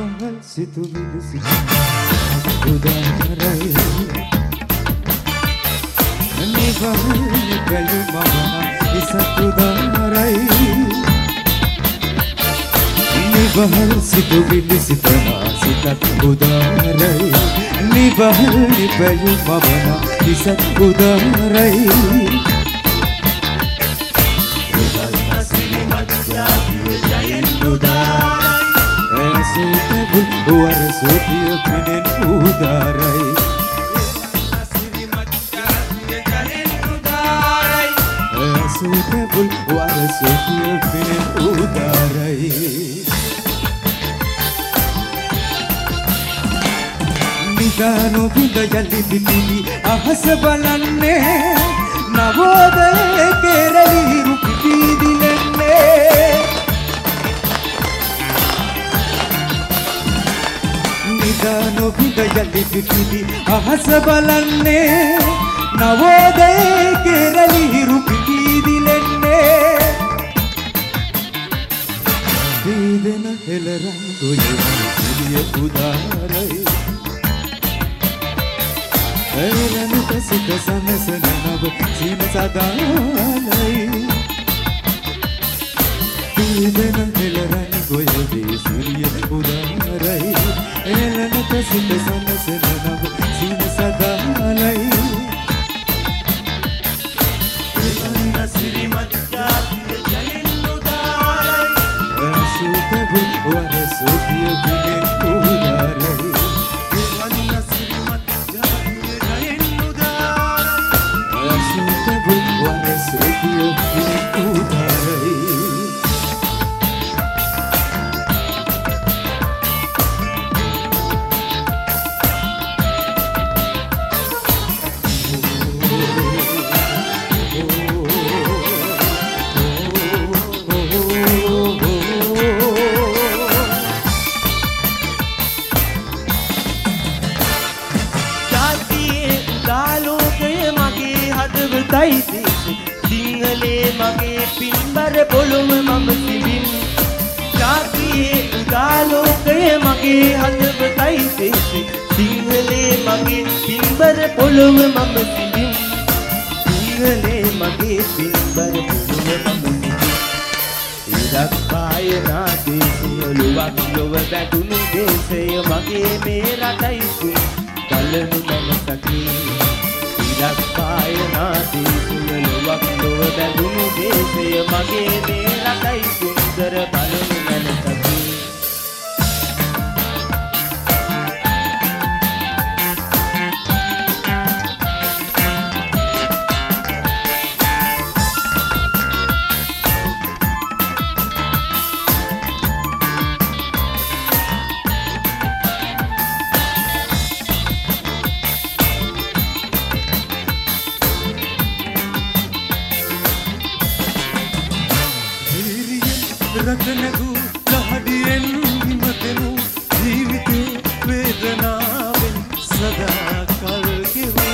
නිවහල් සිතුවිලි උදාරයි නිවහල් බැලුමම ඉසතුදාරයි නිවහල් සිතුවිලි සිතනා සිතත් උදාරයි නිවහල් බැලුමම ඉසතුදාරයි Suara Sofia pinen udarai Suara Sofia pinen udarai Nidano binda jalli pitili ahas balanne Navodaya kerali rupiti dilenne Nidano binda jalli pitili ahas balanne Navodaya kerali rupiti dilenne Vedana helaran goya siriya udarai Elanu kasika sanasana nav sina sadalai Vedana helaran goya siriya udarai Elanu kasika sanasana nav sina sadalai Vedana siri madhyati jalin udarai Asukabul wara Sofia pinen udarai Vedana siri madhyati jalin udarai Asukabul wara Sofia pinen udarai සිංහලේ මගේ පින්බර පොළොව මම සිඹින් ජාතියේ උදාලෝකය මගේ හදවතයි තේසේ සිංහලේ මගේ පින්බර පොළොව මම සිඹින් සිංහලේ මගේ පින්බර පොළොව මම සිඹින් ඉරක් පායනා දේශය ලොවක් ලොව වැටුණු දේශය මගේ මේ රටයි බලනු මම සකී ඉරක් පායනා දේශය ලොවක් ලොව වැටුණු දේශය මගේ මේ රටයි සුන්දර බලනු මම සකී රටනගු ලහඩියෙන් හිමතෙමු ජීවිතේ වේදනාවෙන් සදා කල් ගෙවූ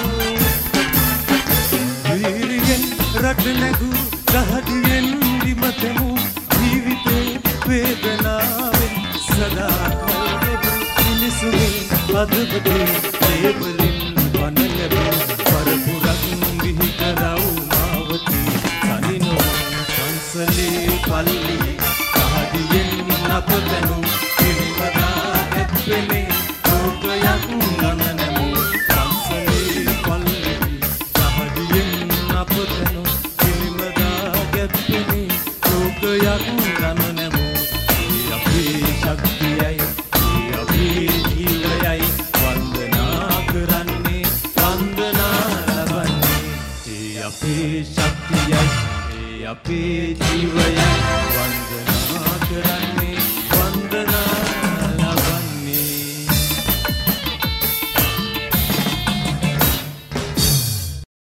වීරියෙන් රටනගු ලහඩියෙන් හිමතෙමු ජීවිතේ වේදනාවෙන් සදා කල් ගෙවූ මිනිසුනේ අදබදේ ලේබලින් වනලැබූ පරපුරක් විහි කරව් මාවතී සනිනෝ පන්සලේ පල්ලි අපතනු පිළිවදා ඇත්වෙනේ ලෝකයක් ගණනමු සංසලේ පල්ලි සහදියෙන් අපතනු පිළිවදා ඇත්වෙනේ ලෝකයක් ගණනමු අපේ ශක්තියයි අපේ ජීවයයි වන්දනා කරන්නේ වන්දනා ලබන්නේ අපේ ශක්තියයි අපේ ජීවයයි